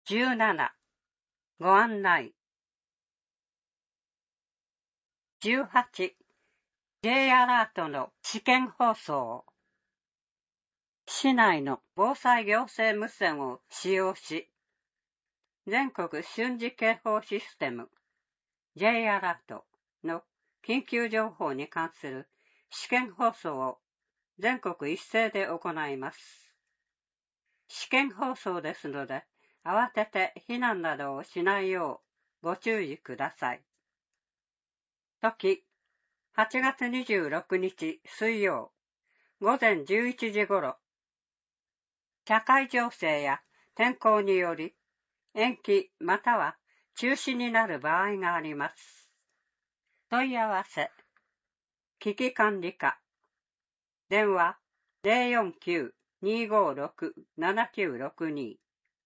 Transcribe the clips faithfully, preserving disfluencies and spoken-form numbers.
じゅうなな、ご案内。じゅうはち、J アラートの試験放送。市内の防災行政無線を使用し、全国瞬時警報システム J アラートの緊急情報に関する試験放送を全国一斉で行います。試験放送ですので、慌てて避難などをしないようご注意ください。時、はちがつにじゅうろくにち水曜、午前じゅういちじごろ、社会情勢や天候により延期または中止になる場合があります。問い合わせ、危機管理課、電話 ゼロよんきゅう にーごーろく ななきゅうろくに。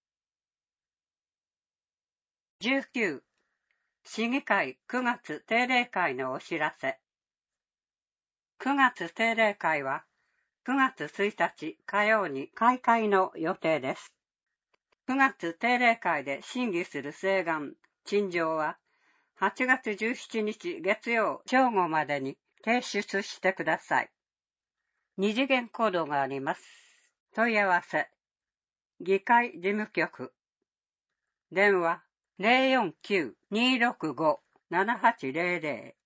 じゅうきゅう、市議会くがつ定例会のお知らせ。くがつ定例会はくがつついたち火曜に開会の予定です。くがつ定例会で審議する請願、陳情ははちがつじゅうしちにち月曜正午までに提出してください。二次元コードがあります。問い合わせ、議会事務局、電話 ゼロよんきゅう にーろくご ななはちゼロゼ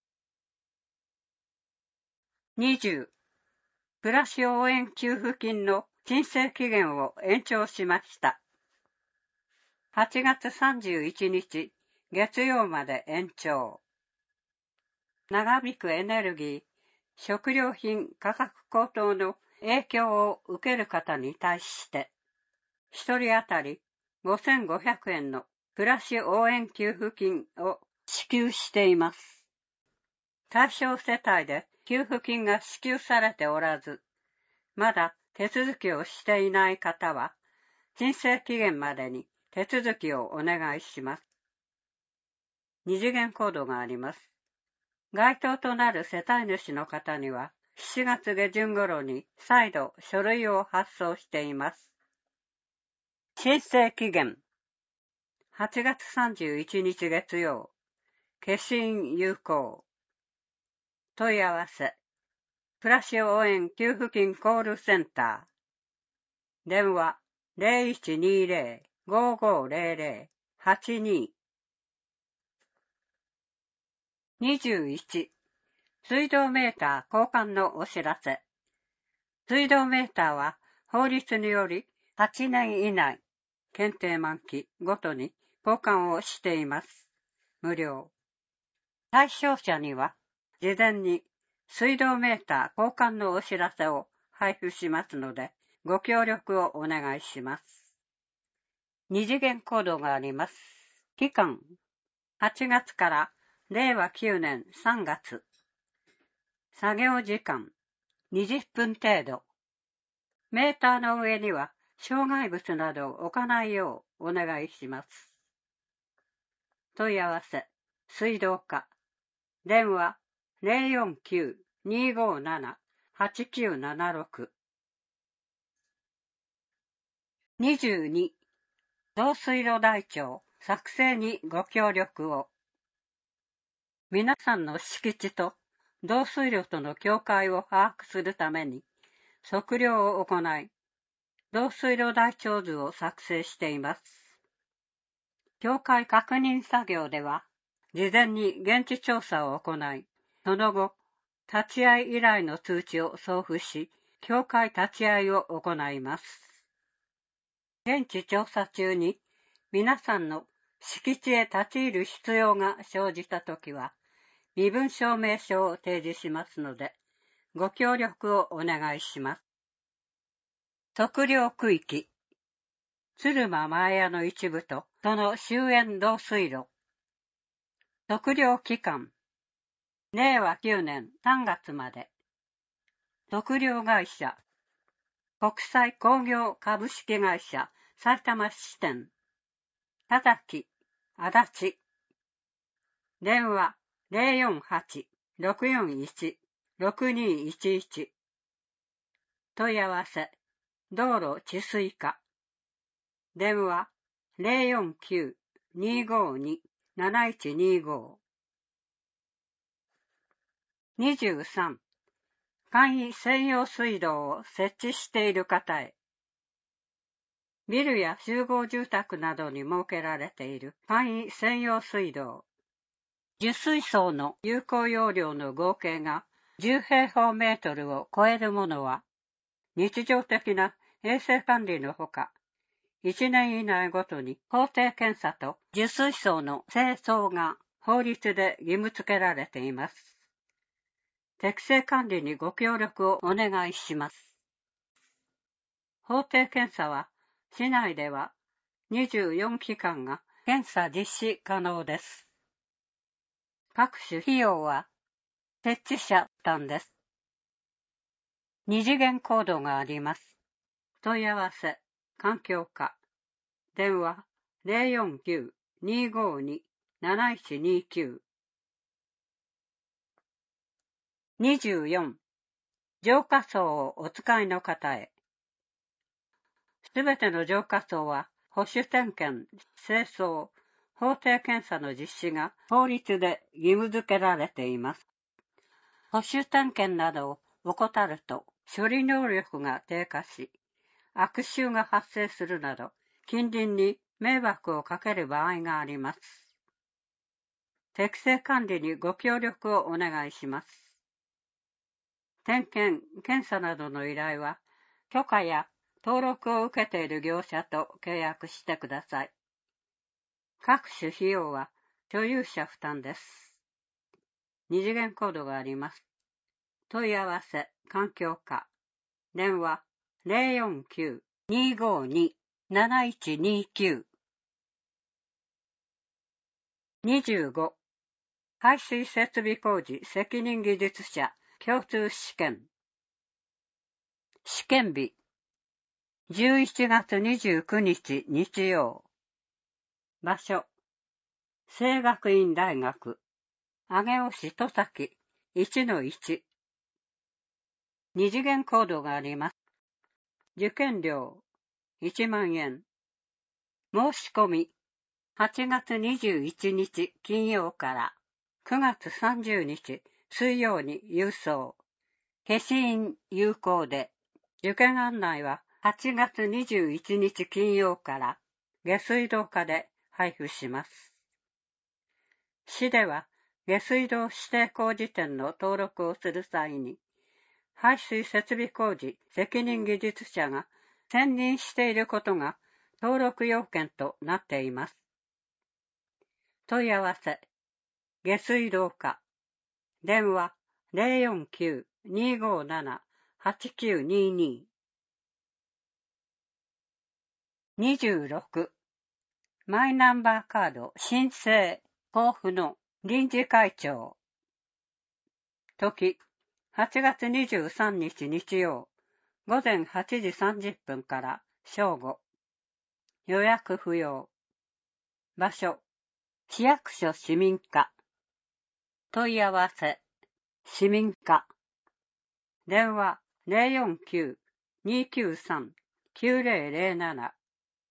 ロ。にじゅう、暮らし応援給付金の申請期限を延長しました。はちがつさんじゅういちにち月曜まで延長。長引くエネルギー、食料品価格高騰の影響を受ける方に対して、ひとり当たりごせんごひゃくえんの暮らし応援給付金を支給しています。対象世帯で給付金が支給されておらず、まだ手続きをしていない方は、申請期限までに手続きをお願いします。二次元コードがあります。該当となる世帯主の方には、しちがつげじゅん頃に再度書類を発送しています。申請期限、はちがつさんじゅういちにち月曜、消印有効。問い合わせ、暮らし応援給付金コールセンター。電話 ゼロいちにゼロ ごーごーゼロゼロ はちに。にじゅういち、水道メーター交換のお知らせ。水道メーターは法律によりはちねん以内、検定満期ごとに交換をしています。無料。対象者には事前に水道メーター交換のお知らせを配布しますので、ご協力をお願いします。二次元コードがあります。期間、はちがつかられいわきゅうねんさんがつ。作業時間、にじゅっぷん程度。メーターの上には障害物などを置かないようお願いします。問い合わせ、水道課。電話ゼロよんきゅう にーごーなな はちきゅうななろく。にじゅうに、導水路台帳作成にご協力を。皆さんの敷地と導水路との境界を把握するために測量を行い、導水路台帳図を作成しています。境界確認作業では、事前に現地調査を行い、その後、立ち会い依頼の通知を送付し、境界立ち会いを行います。現地調査中に皆さんの敷地へ立ち入る必要が生じたときは、身分証明書を提示しますので、ご協力をお願いします。測量区域、鶴間前屋の一部とその周縁導水路。測量期間、れいわきゅうねんさんがつまで。測量会社、国際工業株式会社さいたま支店。田崎、足立。電話ゼロよんはち ろくよんいち ろくにいちいち。問い合わせ、道路治水課。電話ゼロよんきゅう にーごーに なないちにーご。にじゅうさん. 簡易専用水道を設置している方へ。ビルや集合住宅などに設けられている簡易専用水道。受水槽の有効容量の合計がじゅうへいほうメートルを超えるものは、日常的な衛生管理のほか、いちねん以内ごとに法定検査と受水槽の清掃が法律で義務付けられています。適正管理にご協力をお願いします。法定検査は、市内ではにじゅうよんきかんが検査実施可能です。各種費用は設置者負担です。二次元コードがあります。問い合わせ、環境課、電話ゼロよんきゅう にーごーに なないちにきゅう。にじゅうよん. 浄化槽をお使いの方へ。すべての浄化槽は保守点検、清掃、法定検査の実施が法律で義務付けられています。保守点検などを怠ると処理能力が低下し、悪臭が発生するなど近隣に迷惑をかける場合があります。適正管理にご協力をお願いします。点検、検査などの依頼は許可や登録を受けている業者と契約してください。各種費用は所有者負担です。二次元コードがあります。問い合わせ、環境課、電話ゼロよんきゅう にーごーに なないちにきゅう。にじゅうご. 排水設備工事責任技術者共通試験。試験日じゅういちがつにじゅうくにち日曜。場所聖学院大学上尾市戸崎 いちのいち。二次元コードがあります。受験料いちまんえん。申し込みはちがつにじゅういちにち金曜からくがつさんじゅうにち水曜に郵送。消印有効で、受験案内ははちがつにじゅういちにち金曜から下水道課で配布します。市では下水道指定工事店の登録をする際に、排水設備工事責任技術者が専任していることが登録要件となっています。問い合わせ、下水道課、電話ゼロよんきゅう にーごーなな はちきゅうにに。にじゅうろく. マイナンバーカード申請交付の臨時会長。時、はちがつにじゅうさんにち日曜、ごぜんはちじさんじゅっぷんから正午。予約不要。場所、市役所市民課。問い合わせ、市民課。電話ゼロよんきゅう にーきゅうさん きゅうぜろぜろなな。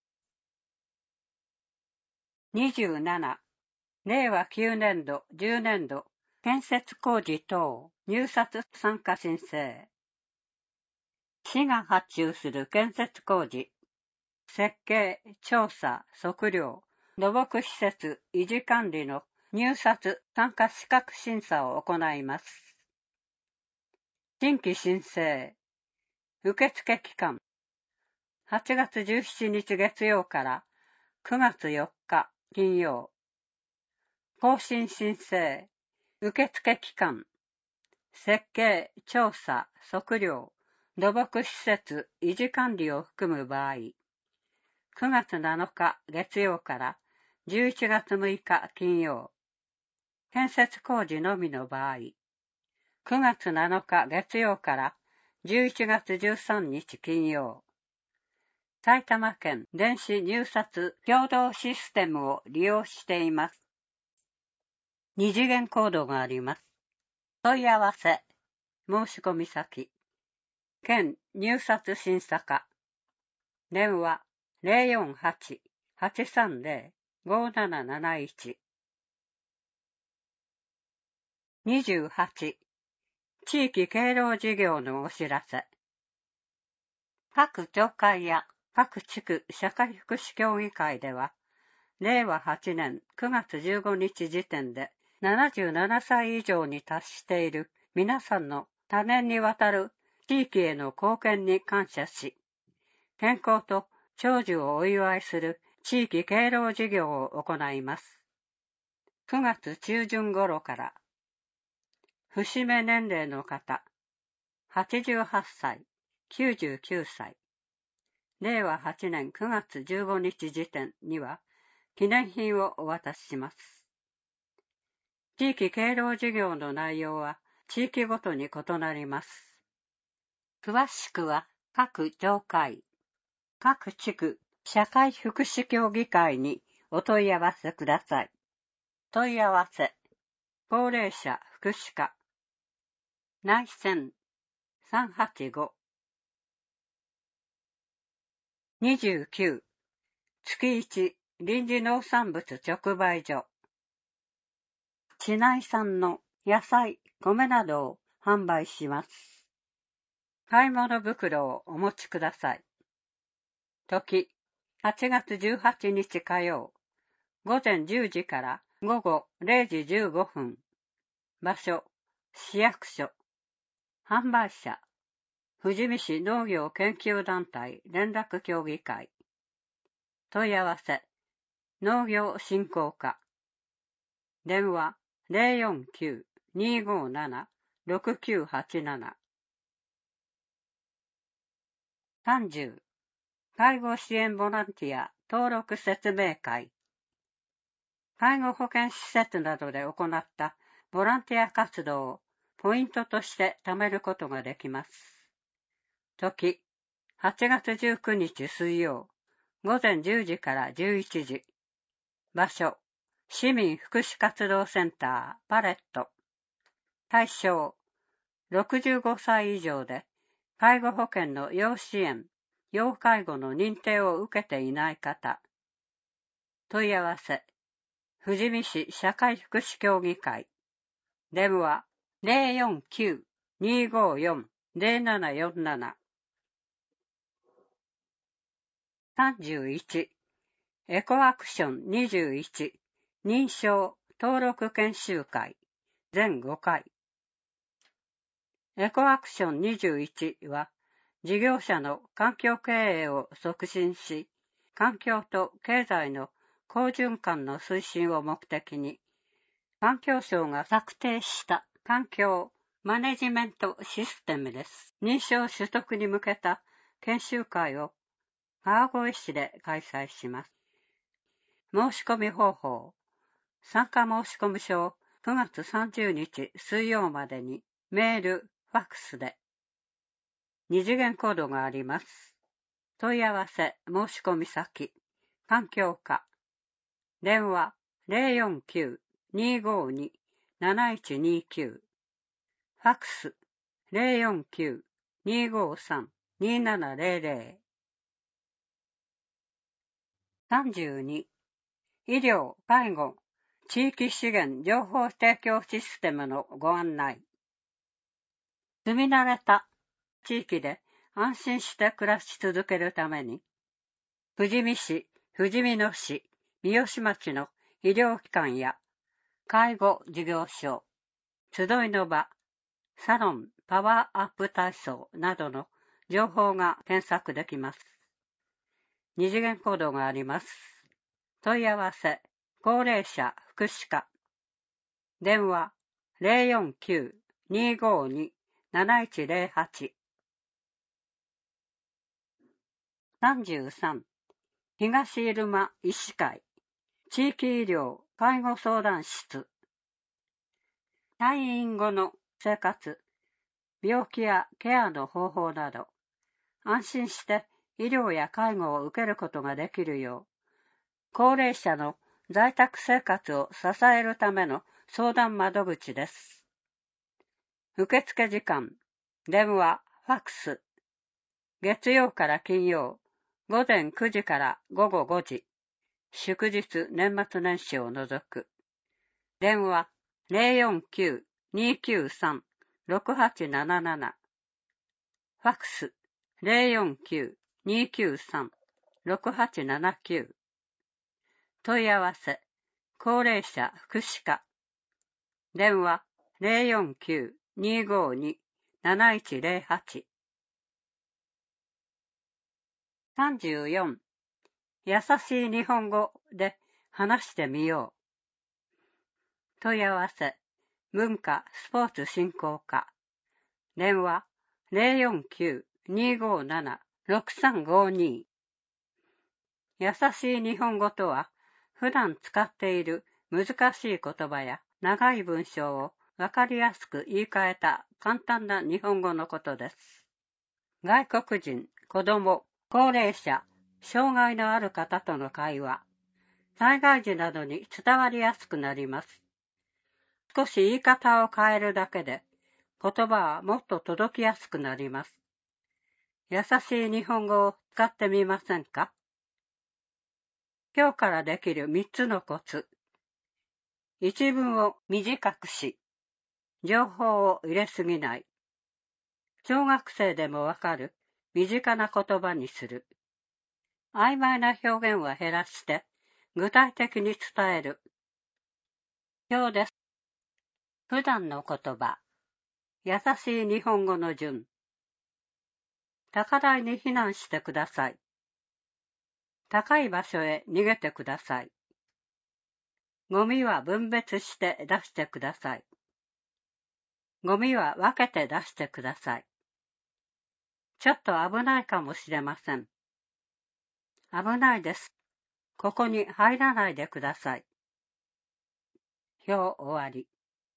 にじゅうなな. れいわきゅうねんどじゅうねんど建設工事等入札参加申請。市が発注する建設工事、設計、調査、測量、土木施設維持管理の入札参加資格審査を行います。新規申請。受付期間。はちがつじゅうしちにち月曜からくがつよっか金曜。更新申請。受付期間。設計、調査、測量、土木施設維持管理を含む場合、くがつなのか月曜からじゅういちがつむいか金曜。建設工事のみの場合、くがつなのか月曜からじゅういちがつじゅうさんにち金曜。埼玉県電子入札共同システムを利用しています。二次元コードがあります。問い合わせ、申し込み先、県入札審査課、電話ゼロよんはちはちさんゼロ ごなななないち。にじゅうはち、地域敬老事業のお知らせ。各町会や各地区社会福祉協議会では、れいわはちねんくがつじゅうごにち時点でななじゅうななさい以上に達している皆さんの多年にわたる地域への貢献に感謝し、健康と長寿をお祝いする地域敬老事業を行います。くがつちゅうじゅん頃から、節目年齢の方、はちじゅうはっさい、きゅうじゅうきゅうさい、れいわはちねんくがつじゅうごにち時点には記念品をお渡しします。地域敬老事業の内容は地域ごとに異なります。詳しくは各町会、各地区社会福祉協議会にお問い合わせください。問い合わせ、高齢者福祉課、内線さんはちご。にじゅうきゅう、月いち臨時農産物直売所。市内産の野菜、米などを販売します。買い物袋をお持ちください。時、はちがつじゅうはちにち火曜、ごぜんじゅうじからごごれいじじゅうごふん。場所、市役所。販売者、富士見市農業研究団体連絡協議会。問い合わせ、農業振興課。電話、ゼロよんきゅう にーごーなな ろくきゅうはちなな。さんじゅう、介護支援ボランティア登録説明会。介護保険施設などで行ったボランティア活動をポイントとして貯めることができます。時、はちがつじゅうくにち水曜、ごぜんじゅうじからじゅういちじ。場所、市民福祉活動センターパレット。対象、ろくじゅうごさい以上で介護保険の要支援、要介護の認定を受けていない方。問い合わせ、富士見市社会福祉協議会。電話、ゼロよんきゅう にーごーよん ゼロななよんなな。さんじゅういち、エコアクションにじゅういち認証登録研修会ぜんごかい。エコアクションにじゅういちは事業者の環境経営を促進し、環境と経済の好循環の推進を目的に、環境省が策定した環境マネジメントシステムです。認証取得に向けた研修会を川越市で開催します。申し込み方法、参加申込書をくがつさんじゅうにち水曜までにメール、ファックスで。二次元コードがあります。問い合わせ申し込み先、環境課。電話ゼロよんきゅう にーごーに なないちにきゅう。ファックスゼロよんきゅう にーごーさん にーななゼロゼロ。さんじゅうに、医療・介護・地域資源情報提供システムのご案内。住み慣れた地域で安心して暮らし続けるために、富士見市、富士見野市、三芳町の医療機関や介護事業所、集いの場、サロン、パワーアップ体操などの情報が検索できます。二次元コードがあります。問い合わせ、高齢者福祉課。電話、ゼロよんきゅう にーごーに なないちゼロはち。さんじゅうさん、東入間医師会、地域医療介護相談室。退院後の生活、病気やケアの方法など、安心して医療や介護を受けることができるよう、高齢者の在宅生活を支えるための相談窓口です。受付時間、電話、ファックス。月曜から金曜、ごぜんくじからごごごじ。 祝日年末年始を除く。電話 ゼロよんきゅう にきゅうさん ろくはちなななな。ファックス ゼロよんきゅう にきゅうさん ろくはちななきゅう。問い合わせ、高齢者福祉課。電話 ゼロよんきゅう にごに なないちゼロはち。さんじゅうよん. 優しい日本語で話してみよう。問い合わせ、文化スポーツ振興課。電話 ゼロよんきゅう にごなな ろくさんごに。優しい日本語とは、普段使っている難しい言葉や長い文章をわかりやすく言い換えた簡単な日本語のことです。外国人、子供、高齢者、障害のある方との会話、災害時などに伝わりやすくなります。少し言い方を変えるだけで、言葉はもっと届きやすくなります。優しい日本語を使ってみませんか？今日からできるみっつのコツ。一文を短くし、情報を入れすぎない。小学生でもわかる身近な言葉にする。曖昧な表現は減らして、具体的に伝える。表です。普段の言葉。優しい日本語の順。高台に避難してください。高い場所へ逃げてください。ゴミは分別して出してください。ゴミは分けて出してください。ちょっと危ないかもしれません。危ないです。ここに入らないでください。表終わり。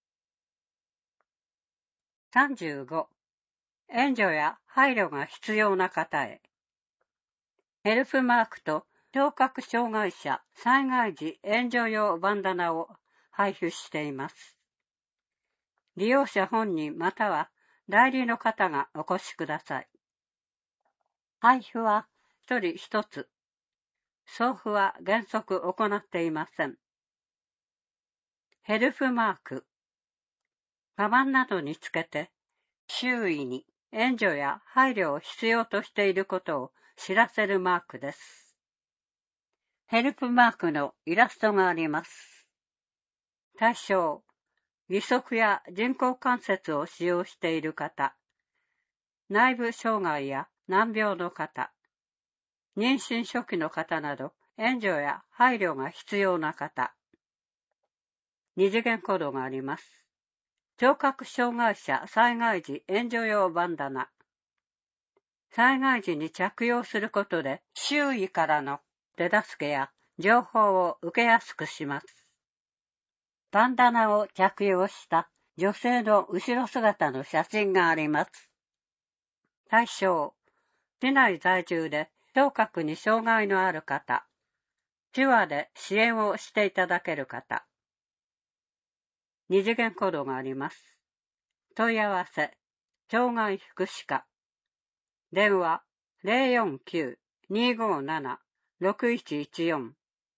さんじゅうご. 援助や配慮が必要な方へ。ヘルプマークと聴覚障害者災害時援助用バンダナを配布しています。利用者本人または代理の方がお越しください。配布は一人一つ。送付は原則行っていません。ヘルプマーク。カバンなどにつけて、周囲に援助や配慮を必要としていることを知らせるマークです。ヘルプマークのイラストがあります。対象、義足や人工関節を使用している方、内部障害や難病の方、妊娠初期の方など援助や配慮が必要な方、二次元コードがあります。聴覚障害者災害時援助用バンダナ。災害時に着用することで周囲からの手助けや情報を受けやすくします。バンダナを着用した女性の後ろ姿の写真があります。対象、市内在住で聴覚に障害のある方、手話で支援をしていただける方。二次元コードがあります。問い合わせ、障害福祉課。電話 ゼロよんきゅう にごなな ろくいちいちよん。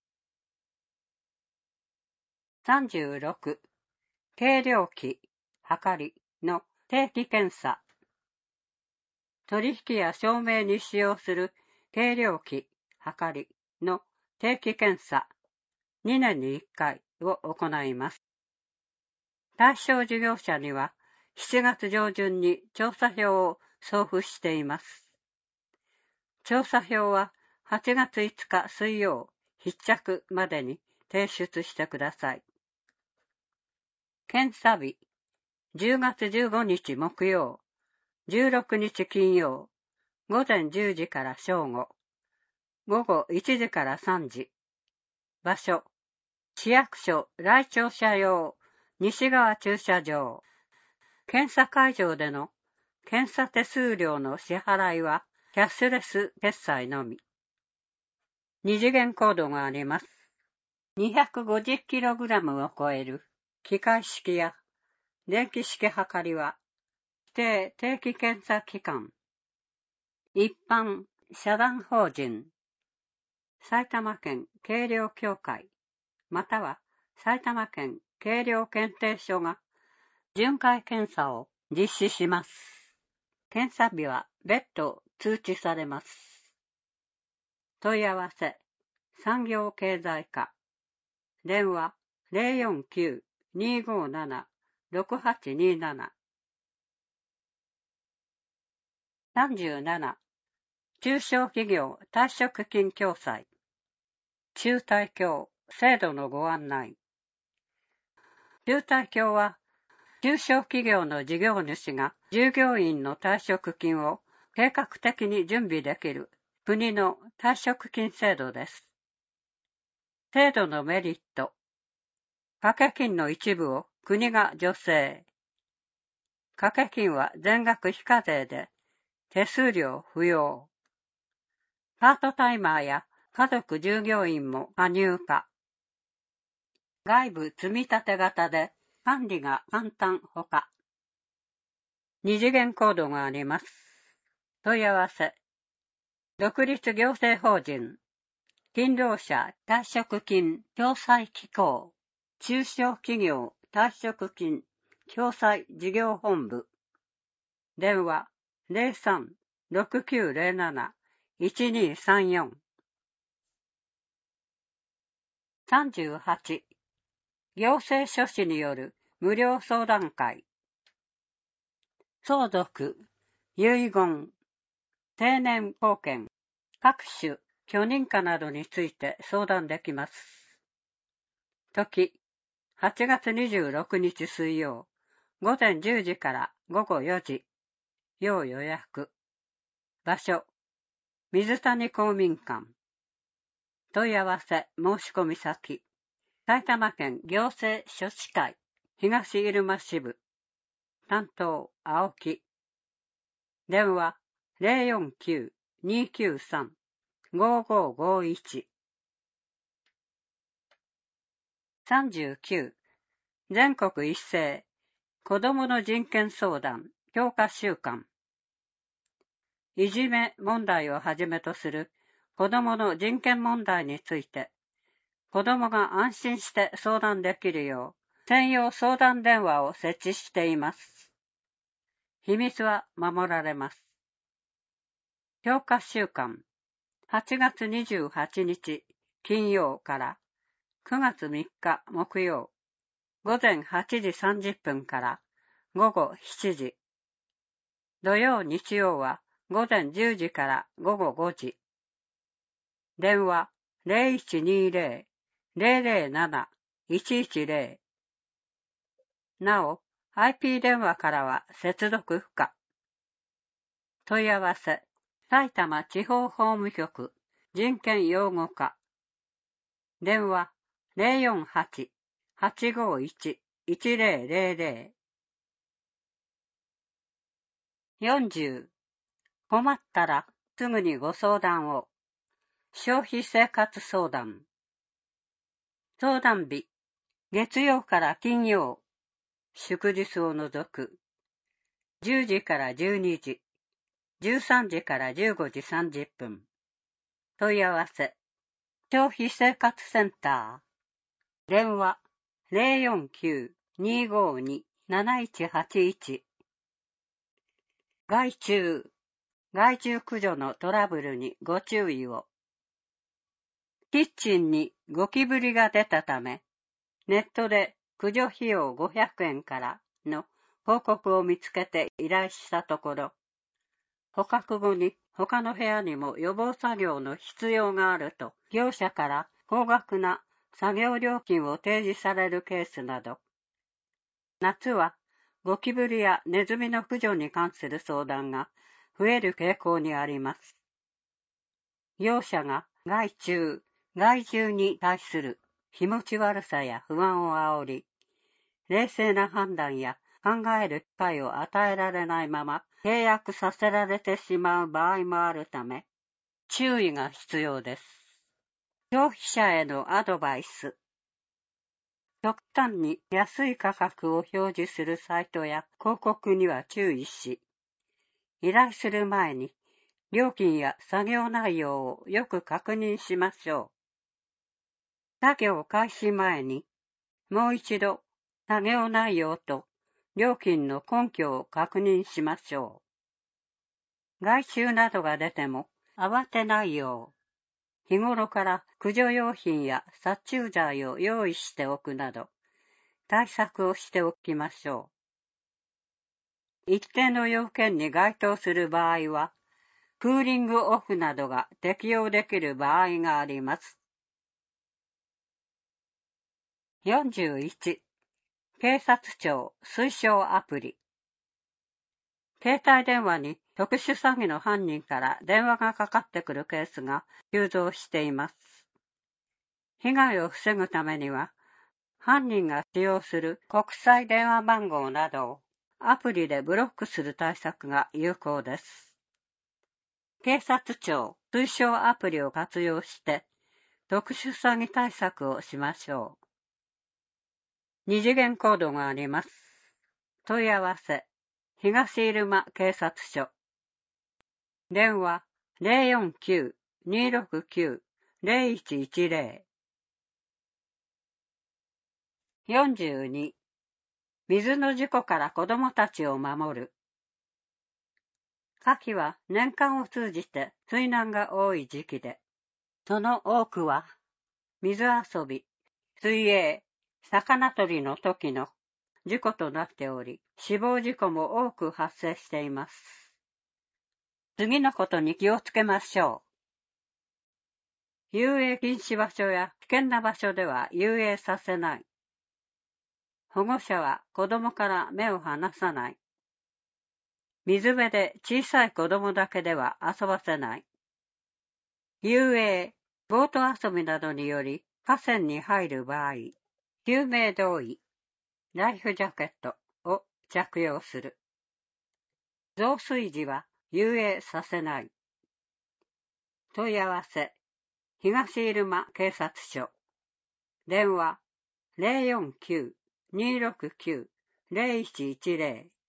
さんじゅうろく. 計量器、測りの定期検査。取引や証明に使用する計量器、測りの定期検査。にねんにいっかいを行います。対象事業者にはしちがつ上旬に調査票を送付しています。調査票ははちがついつか水曜必着までに提出してください。検査日、じゅうがつじゅうごにち木曜、じゅうろくにち金曜、午前じゅうじから正午、午後いちじからさんじ。場所、市役所来庁舎用西側駐車場。検査会場での検査手数料の支払いはキャッシュレス決済のみ。二次元コードがあります。にひゃくごじゅっキログラム を超える機械式や電気式測りは指定定期検査機関、一般社団法人、 埼玉県計量協会または埼玉県計量検定所が巡回検査を実施します。検査日は別途通知されます。問い合わせ産業経済課電話 ゼロよんきゅう にーごーなな ろくはちにーなな さんじゅうなな中小企業退職金共済中退協制度のご案内。中退協は中小企業の事業主が従業員の退職金を計画的に準備できる国の退職金制度です。制度のメリット。掛け金の一部を国が助成。掛け金は全額非課税で手数料不要。パートタイマーや家族従業員も加入可。外部積立型で管理が簡単ほか。二次元コードがあります。問い合わせ。独立行政法人勤労者退職金共済機構中小企業退職金共済事業本部電話 ゼロさん ろくきゅうゼロなな いちにーさんよん さんじゅうはち行政書士による無料相談会相続、遺言、定年後見、各種許認可などについて相談できます。時、はちがつにじゅうろくにち水曜、午前じゅうじから午後よじ、要予約。場所、水谷公民館。問い合わせ申し込み先、埼玉県行政書士会東入間支部。担当、青木。電話、ゼロよんきゅう にーきゅうさん ごーごーごーいち。さんじゅうきゅう全国一斉子どもの人権相談強化週間。いじめ問題をはじめとする子どもの人権問題について、子どもが安心して相談できるよう、専用相談電話を設置しています。秘密は守られます。強化週間、はちがつにじゅうはちにち金曜からくがつみっか木曜、午前はちじさんじゅっぷんから午後しちじ。土曜日曜は午前じゅうじから午後ごじ。電話 ゼロいちにーゼロ ゼロゼロなな いちいちゼロ。なお、アイピー 電話からは接続不可。問い合わせ、埼玉地方法務局人権擁護課。電話 ゼロよんはち はちごいち いちゼロゼロゼロ。よんじゅう困ったらすぐにご相談を。消費生活相談。相談日、月曜から金曜、祝日を除く。じゅうじからじゅうにじ、じゅうさんじからじゅうごじさんじゅっぷん。問い合わせ、消費生活センター。電話、ゼロよんきゅう にーごーに なないちはちいち。害虫、害虫駆除のトラブルにご注意を。キッチンにゴキブリが出たため、ネットで駆除費用ごひゃくえんからの広告を見つけて依頼したところ、捕獲後に他の部屋にも予防作業の必要があると業者から高額な作業料金を提示されるケースなど、夏はゴキブリやネズミの駆除に関する相談が増える傾向にあります。業者が害虫、害獣に対する気持ち悪さや不安を煽り、冷静な判断や考える機会を与えられないまま契約させられてしまう場合もあるため、注意が必要です。消費者へのアドバイス。極端に安い価格を表示するサイトや広告には注意し、依頼する前に料金や作業内容をよく確認しましょう。作業開始前に、もう一度作業内容と料金の根拠を確認しましょう。害虫などが出ても慌てないよう、日頃から駆除用品や殺虫剤を用意しておくなど、対策をしておきましょう。一定の要件に該当する場合は、クーリングオフなどが適用できる場合があります。よんじゅういち、警察庁推奨アプリ。携帯電話に特殊詐欺の犯人から電話がかかってくるケースが急増しています。被害を防ぐためには、犯人が使用する国際電話番号などをアプリでブロックする対策が有効です。警察庁推奨アプリを活用して特殊詐欺対策をしましょう。二次元コードがあります。問い合わせ、東入間警察署。電話 ゼロよんきゅう にーろくきゅう ゼロいちいちゼロ。よんじゅうに、水の事故から子どもたちを守る。夏季は年間を通じて水難が多い時期で、その多くは水遊び、水泳、魚取りの時の事故となっており、死亡事故も多く発生しています。次のことに気をつけましょう。遊泳禁止場所や危険な場所では遊泳させない。保護者は子供から目を離さない。水辺で小さい子供だけでは遊ばせない。遊泳、ボート遊びなどにより河川に入る場合、救命胴衣、ライフジャケットを着用する。増水時は遊泳させない。問い合わせ、東入間警察署。電話 ゼロよんきゅう にーろくきゅう ゼロいちいちゼロ。